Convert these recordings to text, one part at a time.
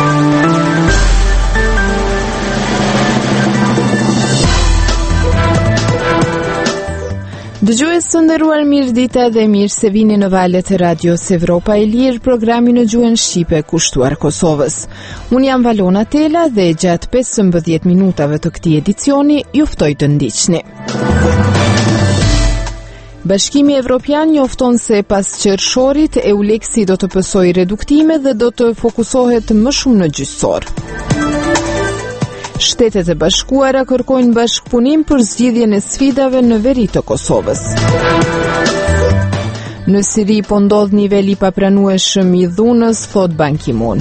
Dëgjues të nderuar, mirë dita dhe mirë se vini në valët e Radios Evropa e Lirë, programi në gjuhën shqipe kushtuar Kosovës. Unë jam Valona Tela dhe gjatë 15 minutave të këtij edicioni ju ftoj të ndiqni. Bashkimi Evropian njofton se pas qershorit EULEX-i do të pësojë reduktime dhe do të fokusohet më shumë në gjyqësor. Shtetet e Bashkuara kërkojnë bashkëpunim për zgjidhjen e sfidave në veri të Kosovës. Në Siri po ndodh nivel i papranueshëm i dhunës, thot Ban Ki-moon.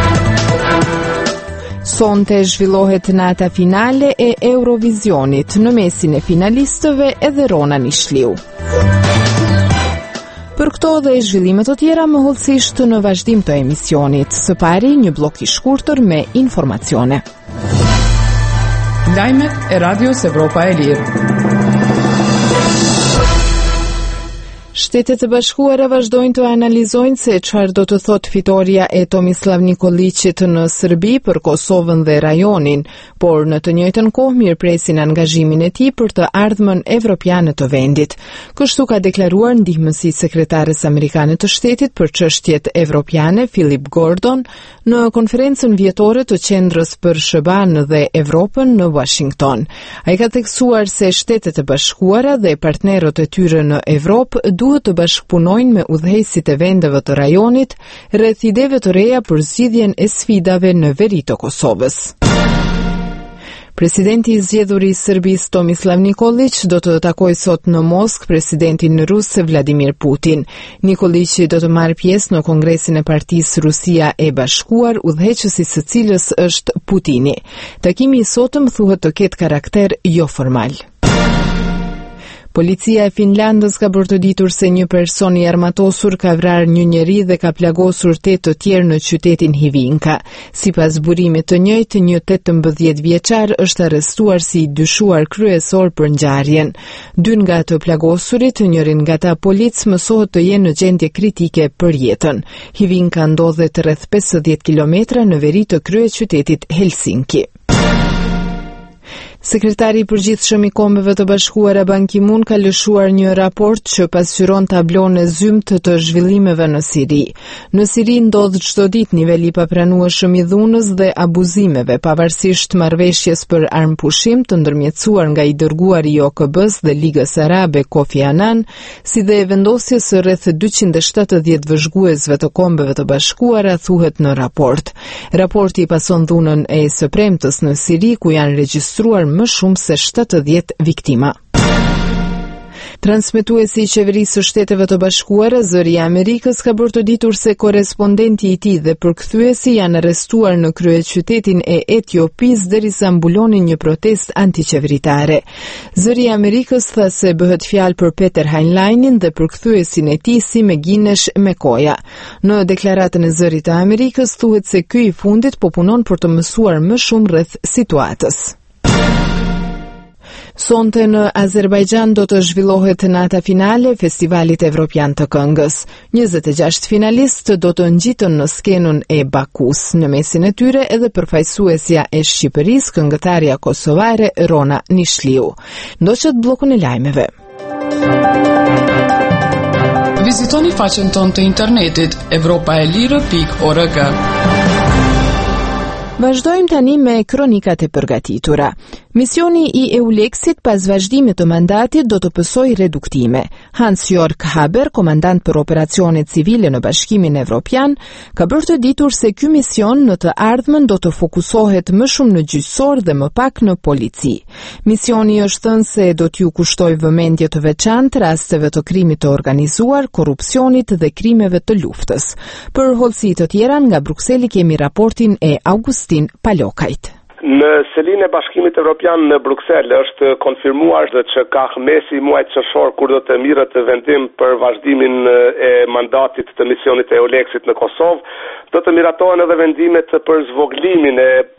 Sonte zhvillohet nata finale e Eurovisionit, në mesin e finalistëve edhe Rona Nishliu. Për këto dhe zhvillimet të tjera më hollësisht në vazhdim të emisionit. Së pari një blok i shkurtër me informacione. Lajmet e Radios Evropa e Lirë. Shtetet e Bashkuara vazhdojnë të analizojnë se çfarë do të thotë fitoria e Tomislav Nikolićit në Serbi për Kosovën dhe rajonin, por në të njëjtën kohë mirëpresin angazhimin e tij për të ardhmen evropiane të vendit. Kështu ka deklaruar ndihmësi sekretares amerikane të shtetit për çështjet evropiane Philip Gordon në konferencën vjetore të Qendrës për SHBAN dhe Evropën në Washington. Ai ka theksuar se Shtetet e Bashkuara dhe partnerët e tyre në Evropë duhet të bashkëpunojnë me udhëheqësit e vendeve të rajonit rreth ideve të reja për zgjidhjen e sfidave në veri të Kosovës. Presidenti i zgjedhur i Serbisë Tomislav Nikolić do të takojë sot në Moskë presidentin rus Vladimir Putin. Nikolići do të marrë pjesë në kongresin e partisë Rusia e Bashkuar, udhëheqësi së cilës është Putini. Takimi i sotëm thuhet të ketë karakter jo formal. Policia e Finlandës ka bërtoditur se një person i armatosur ka vrarë një njeri dhe ka plagosur 8 të tjerë në qytetin Hivinka. Sipas burimit të njëjtë, një 18 vjeçar është arrestuar si i dyshuar kryesor për ngjarjen. 2 nga të plagosurit, njërin nga ta polic, mësohet të jenë në gjendje kritike për jetën. Hivinka ndodhet rreth 50 kilometra në veri të kryeqytetit Helsinki. Sekretari i përgjithshëm i Kombeve të Bashkuara Ban Ki-moon ka lëshuar një raport që pasqyron tablon e zymt të zhvillimeve në Siri. Në Siri ndodh çdo ditë niveli i papranueshëm i dhunës dhe abuzimeve, pavarësisht marrëveshjes për armpushim të ndërmjetësuar nga i dërguari i OKB-s dhe Ligës Arabe Kofi Annan, si dhe vendosjes së rreth 270 vëzhguesve të Kombeve të Bashkuara, thuhet në raport. Raporti pason dhunën e së premtës në Siri, ku janë regjistruar më shumë se 70 viktima. Transmetuesi i Qeverisë së Shteteve të Bashkuara, Zëri i Amerikës, ka bërtoditur se korrespondenti i tij dhe përkthyesi janë arrestuar në kryeqytetin e Etiopisë derisa mbulonin një protestë antiqeveritare. Zëri i Amerikës tha se bëhet fjalë për Peter Heinleinin dhe përkthyesin e tij si Meginesh Mekoja. Në deklaratën e Zërit të Amerikës thuhet se ky i fundit po punon për të mësuar më shumë rreth situatës. Sonte në Azerbajxhan do të zhvillohet nata finale e Festivalit Evropian të Këngës. 26 finalistë do të ngjiten në skenën e Bakus, në mesin e tyre edhe përfaqësuesja e Shqipërisë, këngëtarja kosovare Rona Nishliu. Ndoqët bllokun e lajmeve. Vizitoni faqen tonë të internetit evropaelire.org. Vazhdojmë tani me kronikat e përgatitura. Misioni i EULEX-it pas vazhdimit të mandatit do të pësojë reduktime. Hans-Jörg Haber, komandant për operacionet civile në Bashkimin Evropian, ka bërë të ditur se ky mision në të ardhmen do të fokusohet më shumë në gjyqësor dhe më pak në polici. Misioni është thënë se do t'ju kushtojë vëmendje të veçantë rasteve të krimit të organizuar, korrupsionit dhe krimeve të luftës. Për hollësi të tjera nga Brukseli kemi raportin e Augustin Palokajt. Në selinë e Bashkimit Evropian në Bruksel është konfirmuar që ka mesi muajit qershor kur do të mirret vendim për vazhdimin e mandatit të misionit e EULEX-it në Kosovë, do të miratohen edhe vendimet për zvoglimin e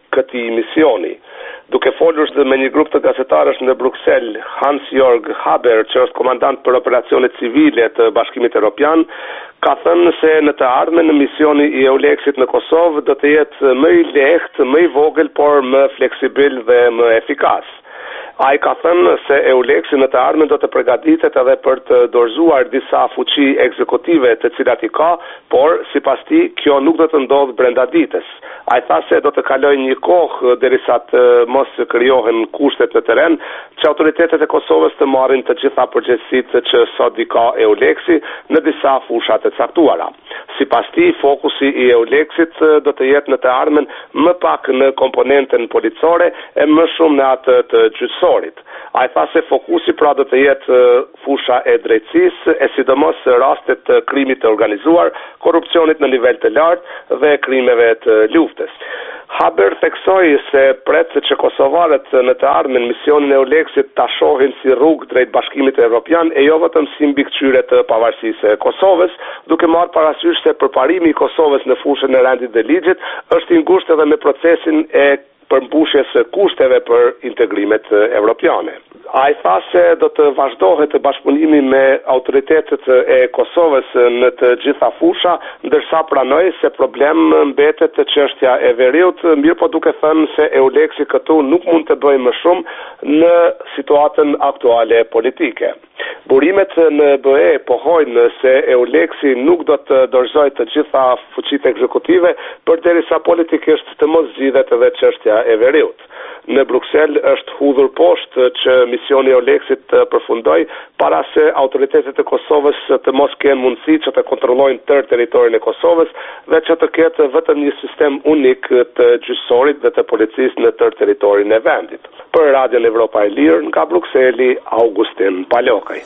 këtij misioni. Duke folur me një grup të gazetarësh në Bruksel, Hans-Jörg Haber, që është komandant për operacionet civile të Bashkimit Evropian, ka thënë se në të ardhmen misioni i EULEX-it në Kosovë do të jetë më i lehtë, më i vogël, por më fleksibil dhe më efikas. Ai ka thënë se EULEX-i në të ardhmen do të përgatitet edhe për të dorëzuar disa fuqi ekzekutive të cilat i ka, por sipas tij kjo nuk do të ndodhë brenda ditës. Ai tha se do të kalojë një kohë derisa të mos krijohen kushtet në terren që autoritetet e Kosovës të marrin të gjitha përgjegjësitë që sot i ka EULEX-i në disa fusha të caktuara. Sipas tij, fokusi i EULEX-it do të jetë në të ardhmen më pak në komponenten policore e më shumë në atë të gjyqësorit. Ai tha se fokusi pra do të jetë fusha e drejtësisë, e sidomos rastet të krimit të organizuar, korrupsionit në nivel të lartë dhe krimeve të luftës. Haber theksoi se pret që kosovarët në të ardhmen misionin e EULEX-it ta shohin si rrugë drejt Bashkimit Evropian e jo vetëm si mbikëqyrje të pavarësisë së Kosovës, duke marrë parasysh se përparimi i Kosovës në fushën e rendit dhe ligjit është i ngushtë edhe me procesin e përmbushjes së kushteve për integrimet evropiane. Ai tha se do të vazhdohet bashkëpunimi me autoritetet e Kosovës në të gjitha fusha, ndërsa pranoi se problem mbetet çështja e veriut, mirë po duke thënë se EULEX-i këtu nuk mund të bëjë më shumë në situatën aktuale politike. Burimet në BE pohojnë se EULEX-i nuk do të dorëzojë të gjitha fuqitë ekzekutive përderisa politikisht të mos zgjidhet edhe çështja e veriut. Në Bruksel është hudhur poshtë që misioni i EULEX-it të përfundojë para se autoritetet e Kosovës të mos kenë mundësi që të kontrollojnë tërë territorin e Kosovës dhe që të ketë vetëm një sistem unik të gjyqësorit dhe të policisë në tërë territorin e vendit. Për Radion Evropa e Lirë, nga Brukseli, Augustin Palokaj.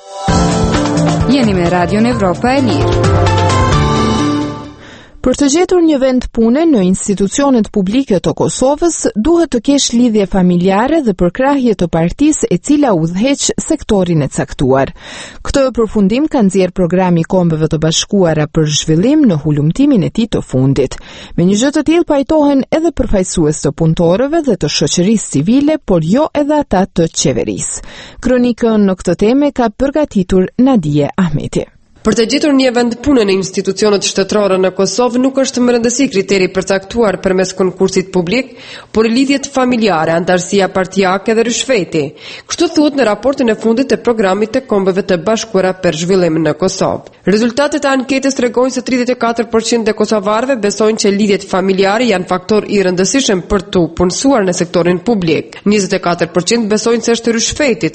Jeni me Radion Evropa e Lirë. Për të gjetur një vend pune në institucionet publike të Kosovës, duhet të kesh lidhje familjare dhe përkrahje të partisë e cila udhëheq sektorin e caktuar. Këtë përfundim ka nxjerrë programi i Kombeve të Bashkuara për zhvillim në hulumtimin e tij të fundit. Me një gjë të tillë pajtohen edhe përfaqësues të punëtorëve dhe të shoqërisë civile, por jo edhe ata të qeverisë. Kronikën në këtë temë ka përgatitur Nadije Ahmeti. Për të gjetur një vend pune në institucionet shtetërore në Kosovë nuk është më rëndësi kriteri përcaktuar përmes konkursit publik, por lidhjet familjare, antarësia partijake dhe rishfeti. Kështu thuhet në raportin e fundit të programit të Kombeve të Bashkuara për zhvillim në Kosovë. Rezultatet e anketës tregojnë se 34% e kosovarëve besojnë që lidhjet familjare janë faktor i rëndësishëm për të punësuar në sektorin publik. 24% besojnë se është rishfeti,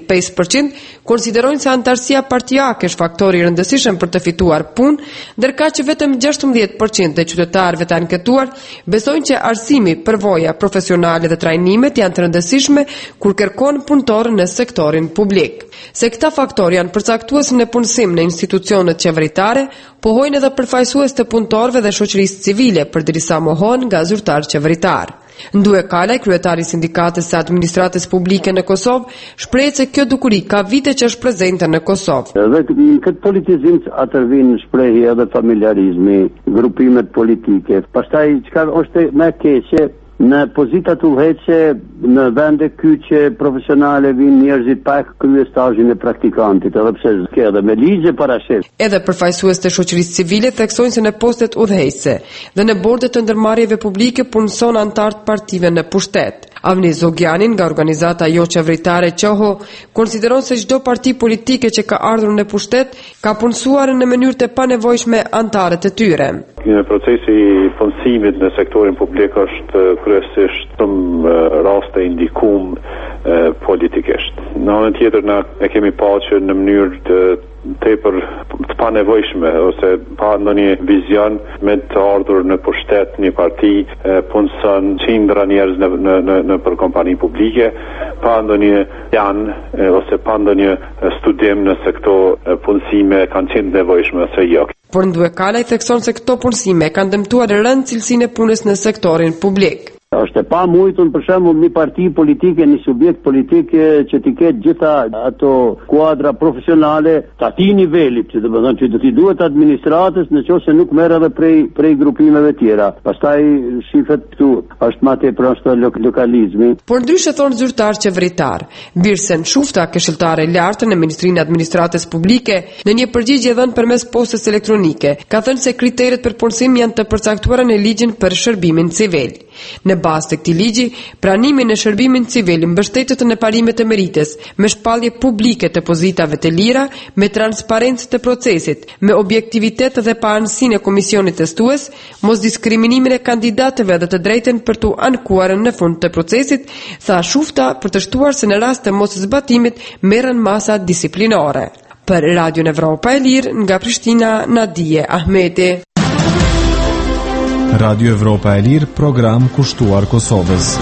13.5% konsiderojnë se antarësia partijake është faktor i rëndësishëm për të fituar punë, ndërka që vetëm 16% e qytetarëve të anketuar besojnë që arsimi, përvoja profesionale dhe trajnimet janë të rëndësishme kur kërkon punëtor në sektorin publik. Se këta faktor janë përcaktues në punësim në institucionet qeveritare, pohojnë edhe përfaqësues të punëtorëve dhe shoqërisë civile, përderisa mohon nga zyrtar qeveritar. Ndue Kalaj, kryetari i Sindikatës së Administratës Publike në Kosovë, shpreh se kjo dukuri ka vite që është prezente në Kosovë. Dhe këtë politizim atërvin shprehje edhe familjarizmi, grupimet politike. Pastaj çka është më keqe në pozitat udhëheqëse në vende kyçe profesionale vinë njerëzit pa kryer stazhin e praktikantit, edhe pse ke edhe me ligje parashef. Edhe përfaqësues të shoqërisë civile theksojnë se në postet udhëheqëse dhe në bordet të ndërmarrjeve publike punëson antar të partive në pushtet. Avni Zogjanin nga organizata jo qeveritare Qoho konsideron se çdo parti politike që ka ardhur në pushtet ka punësuar në mënyrë të panevojshme antarët e tyre. Procesi i punësimit në sektorin publik është kryesisht raste indikum politikisht. Në anën tjetër na e kemi pa që në mënyrë të tepër të panevojshme ose pa ndonjë vizion me të ardhur në pushtet një parti punëson qindra njerëz në për kompani publike pa ndonjë plan ose pa ndonjë studim nëse këto punësime kanë qenë nevojshme ose jo. Por Ndue Kalaj thekson se këto punësime kanë dëmtuar rënd cilësinë e punës në sektorin publik. Është e pamujtur për shembull një parti politike, një subjekt politik që t'i ketë gjitha ato kuadra profesionale të atij niveli, që do të thonë që do t'i duhet administratës nëse nuk merr edhe prej grupimeve tjera. Pastaj shifet këtu është më tepër është lokalizmi. Por ndryshe thonë zyrtar qeveritar, Birsen Shufta, këshilltare e lartë në Ministrinë e Administratës Publike, në një përgjigje dhënë përmes postës elektronike, ka thënë se kriteret për punësim janë të përcaktuara në ligjin për shërbimin civil. Në bazë të këtij ligji, pranimi në shërbimin civil mbështetet në parimet e merites, me shpallje publike të pozitave të lira, me transparencë të procesit, me objektivitet dhe pa anësinë e komisionit testues, mos diskriminimin e kandidatëve dhe të drejtën për tu ankuar në fund të procesit, tha Shufta, për të shtuar se në rast të mos zbatimit merren masa disiplinore. Për Radion Evropa e Lirë, nga Prishtina, Nadije Ahmeti. Radio Evropa e Lirë, program kushtuar Kosovës.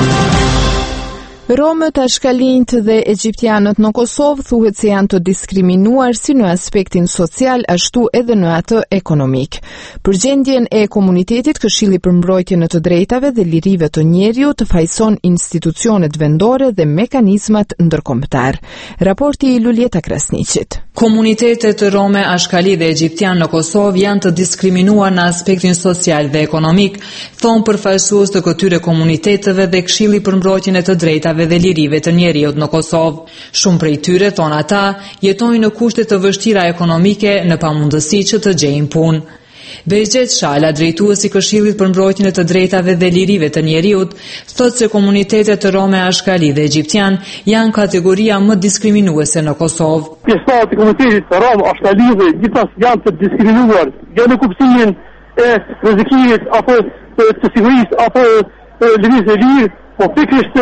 Romët, ashkalinjt dhe egjiptianët në Kosovë thuhet se janë të diskriminuar si në aspektin social, ashtu edhe në atë ekonomik. Për gjendjen e komunitetit, Këshilli për mbrojtjen e të drejtave dhe lirive të njeriut fajson institucionet vendore dhe mekanizmat ndërkombëtar. Raporti i Luljeta Krasniqit. Komunitetet rome, ashkali dhe egjiptian në Kosovë janë të diskriminuar në aspektin social dhe ekonomik, thonë përfaqësues të këtyre komuniteteve dhe Këshilli për mbrojtjen e të drejtave dhe lirive të njeriut në Kosovë. Shumë prej tyre, thonë ata, jetojnë në kushte të vështira ekonomike në pamundësi që të gjejnë punë. Behgjet Shala, drejtuesi i Këshillit për mbrojtjen e të drejtave dhe lirive të njeriut, thotë se komunitetet rome, ashkali dhe egjiptian janë kategoria më diskriminuese në Kosovë. Pjesëtarët e komunitetit rom, ashkali dhe gjithas janë të diskriminuar, jo në kuptimin e rrezikimit apo të sigurisë apo lëvizjes së lirë, po pikërisht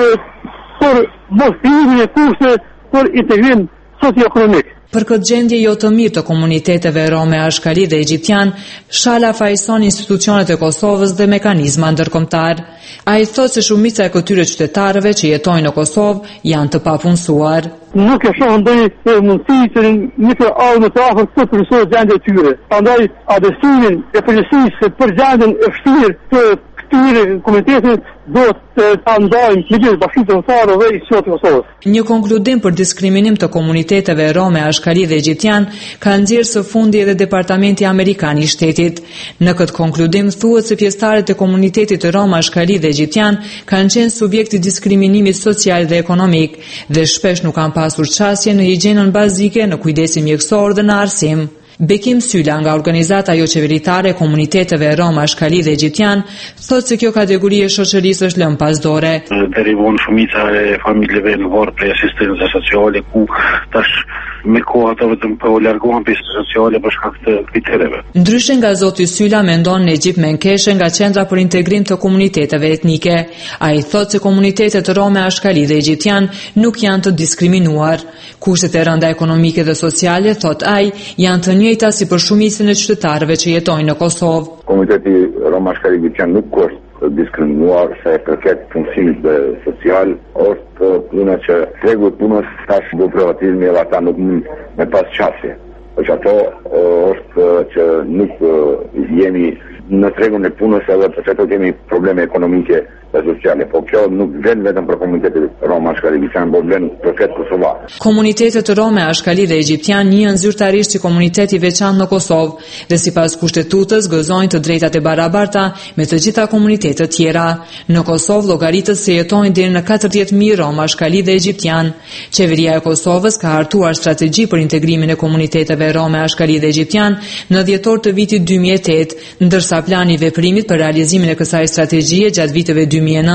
për mos krijimin e kushte për integrim socioekonomik. Për këtë gjendje jo të mirë të komuniteteve rome, ashkali dhe egjiptian, Shala fajson institucionet e Kosovës dhe mekanizma ndërkombëtar. Ai thotë se shumica e këtyre qytetarëve që jetojnë në Kosovë janë të papunësuar. Nuk e shoh ndonjë mundësi që një të më të afërt të përsohet gjendja e tyre. Prandaj adresimin e përgjegjësisë për gjendjen e vështirë të këtyre komuniteteve do të ndajmë në gjithë bashkinë kombëtare dhe institucionet e Kosovës. Një konkludim për diskriminim të komuniteteve rome, ashkali dhe egjiptian ka nxjerrë së fundi edhe Departamenti Amerikan i Shtetit. Në këtë konkludim thuhet se pjesëtarët e komunitetit rome, ashkali dhe egjiptian kanë qenë subjekt i diskriminimit social dhe ekonomik dhe shpesh nuk kanë pasur çastje në higjienën bazike, në kujdesin mjekësor dhe në arsim. Bekim Syla nga organizata jo qeveritare e komuniteteve roma, ashkali dhe egjiptian thotë se kjo kategori e shoqërisë është lënë pasdore. Derivon shumica e familjeve në varë prej asistencës sociale ku tash me kohë ata vetëm po largohen pjesë sociale për shkak të kritereve. Ndryshe nga zoti Syla mendon Nejip Menkeshe nga Qendra për Integrim të Komuniteteve Etnike. Ai thotë se komunitetet rome, ashkali dhe egjiptian nuk janë të diskriminuar. Kushtet e rënda ekonomike dhe sociale, thot ai, janë të njëjta si për shumicën e qytetarëve që jetojnë në Kosovë. Komuniteti rome, ashkali dhe egjiptian nuk është diskriminuar se përket punësimit dhe social, është puna që tregu të punës tash do privatizmi edhe ata nuk mund me pas qasje. Për që ato është që nuk jemi në tregun e punës edhe për që ato kemi probleme ekonomike dhe sociale, po kjo nuk vlen vetëm për komunitetet rome, ashkali dhe egjiptian, por vlen për këtë kosovar. Komunitetet rome, ashkali dhe egjiptian njihen zyrtarisht si komunitet i veçantë në Kosovë dhe sipas kushtetutës gëzojnë të drejtat e barabarta me të gjitha komunitetet tjera. Në Kosovë llogaritet se jetojnë deri në 40.000 rom, ashkali dhe egjiptian. Qeveria e Kosovës ka hartuar strategji për integrimin e komuniteteve rome, ashkali dhe egjiptian në dhjetor të vitit 2008, ndërsa plani i veprimit për realizimin e kësaj strategjie gjatë viteve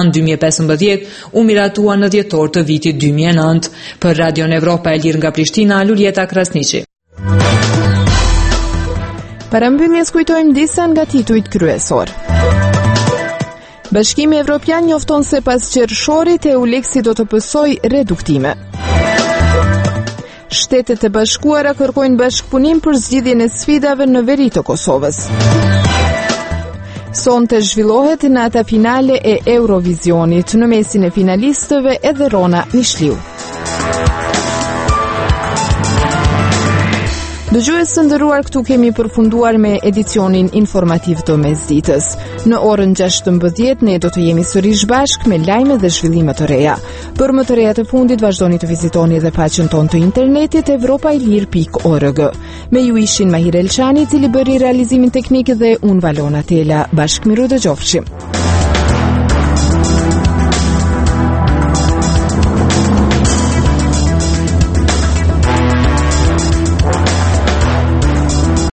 2009-2015 u miratua në dhjetor të vitit 2009. Për Radion Evropa e Lirë nga Prishtina, Luljeta Krasniqi. Parambyljes kujtojmë disa nga titujt kryesor. Bashkimi Evropian njofton se pas qershorit EULEX-i do të pësojë reduktime. Shtetet e Bashkuara kërkojnë bashkëpunim për zgjidhjen e sfidave në veri të Kosovës. Sonte zhvillohet nata finale e Eurovisionit, në mesin e finalistëve edhe Rona Mishliu. Dëgjues të nderuar, këtu kemi përfunduar me edicionin informativ të mesditës. Në orën 16 ne do të jemi sërish bashk me lajme dhe zhvillime të reja. Për më të reja të fundit vazhdoni të vizitoni edhe faqen tonë të internetit evropailir.org. Me ju ishin Mahir Elçani, i cili bëri realizimin teknik, dhe unë Valona Tela. Bashkëmiru dëgjofshim.